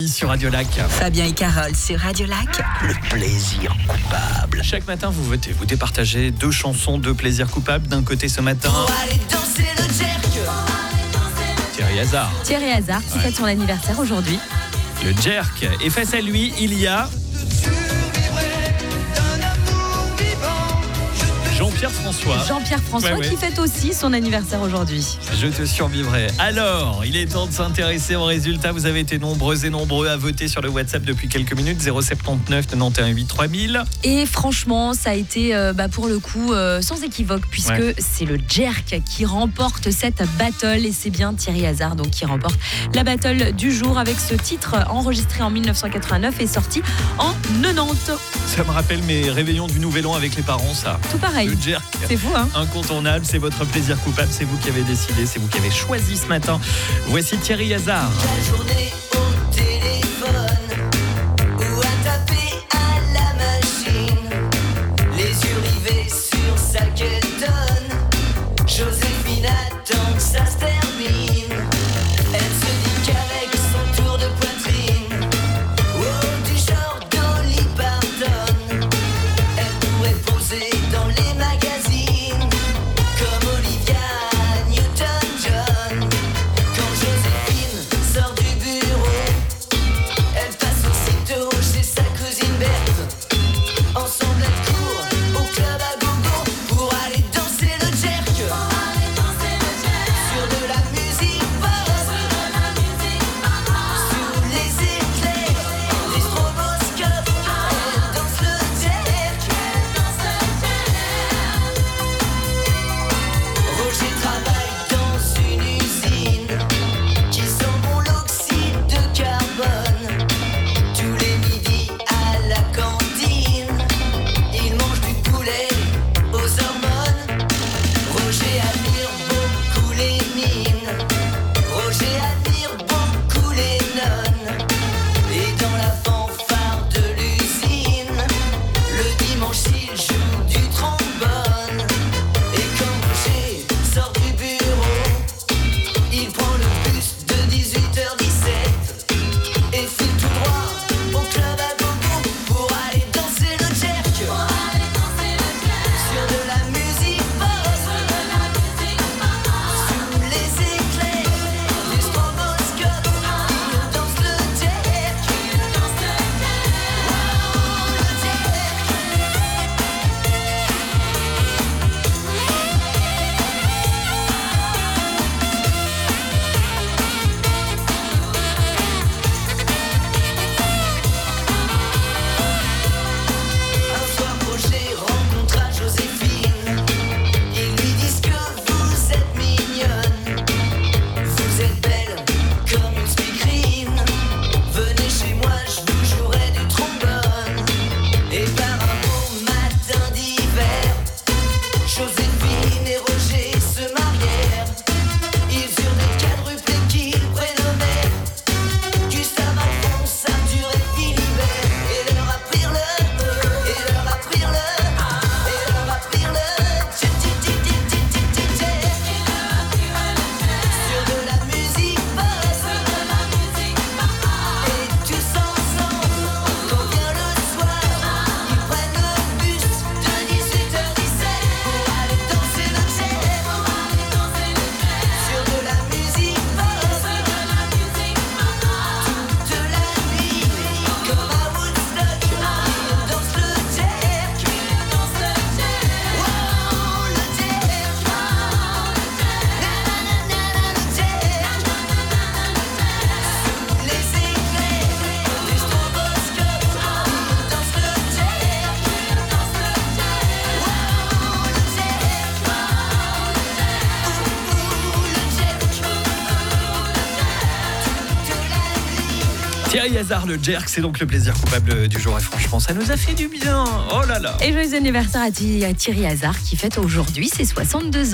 Sur Radio Lac. Fabien et Carole sur Radio Lac. Le plaisir coupable. Chaque matin, vous votez, vous départagez 2 chansons de plaisir coupable. D'un côté, ce matin, Thierry Hazard. Thierry Hazard qui fête son anniversaire aujourd'hui. Le jerk. Et face à lui, il y a Jean-Pierre François. Jean-Pierre François Ouais. qui fête aussi son anniversaire aujourd'hui. Je te survivrai. Alors, il est temps de s'intéresser aux résultats. Vous avez été nombreuses et nombreux à voter sur le WhatsApp depuis quelques minutes. 079 91 8 3000. Et franchement, ça a été pour le coup sans équivoque puisque c'est le jerk qui remporte cette battle et c'est bien Thierry Hazard donc qui remporte la battle du jour avec ce titre enregistré en 1989 et sorti en 90. Ça me rappelle mes réveillons du Nouvel An avec les parents, ça. Tout pareil. Le jerk. C'est fou, hein? Incontournable, c'est votre plaisir coupable, c'est vous qui avez décidé, c'est vous qui avez choisi ce matin. Voici Thierry Hazard. La journée au téléphone ou à taper à la machine, les yeux rivés sur sa quétonne. Joséphine attend que ça se termine. Elle se dit qu'avec son tour de poitrine, du genre Dolly Parton, elle pourrait poser dans les magazines comme Olivia Newton-John. Quand Joséphine sort du bureau, elle passe aussitôt chez sa cousine Berthe. Ensemble elles courent au club à gogo pour aller danser le jerk. Sur de la musique pop, sous les éclairs, les stroboscopes, elle danse le jerk. Roger travaille dans une usine qui sent bon l'oxyde de carbone. Tous les midis à la cantine, il mange du poulet aux hormones. Roger admire beaucoup les mines, Roger admire beaucoup les nonnes. Et dans la fanfare de l'usine, le dimanche il joue du trombone. Et quand Roger sort du bureau, il prend le bus de 18h17 et file tout droit au club à gogo pour aller danser le jerk. Sur de la musique pop, sous les éclairs, les stroboscopes, il danse le jerk. Un soir Roger rencontra Joséphine. Ils lui disent que vous êtes mignonne, vous êtes belle comme une speakerine. Venez chez moi, je vous jouerai du trombone. Et par un beau matin d'hiver, Joséphine et Roger se marièrent. Ils eurent des quadruplés qu'ils prénommaient Gustave, Alphonse, Arthur et Philibert. Et leur apprirent et leur apprirent et leur apprirent jerk. Sur de la musique pop, et tous ensemble, quand vient le soir, ils prennent le bus de 18h17 pour aller danser le jerk. Sur de la musique pop, toute la nuit, comme à Woodstock, ils dansent le jerk. Wow, le jerk. Nanana, le jerk. Sous les éclairs, les stroboscopes, ils dansent le jerk. Wow, le jerk. Thierry Hazard, le jerk, c'est donc le plaisir coupable du jour. Et franchement, ça nous a fait du bien. Oh là là. Et joyeux anniversaire à Thierry Hazard qui fête aujourd'hui ses 62 ans.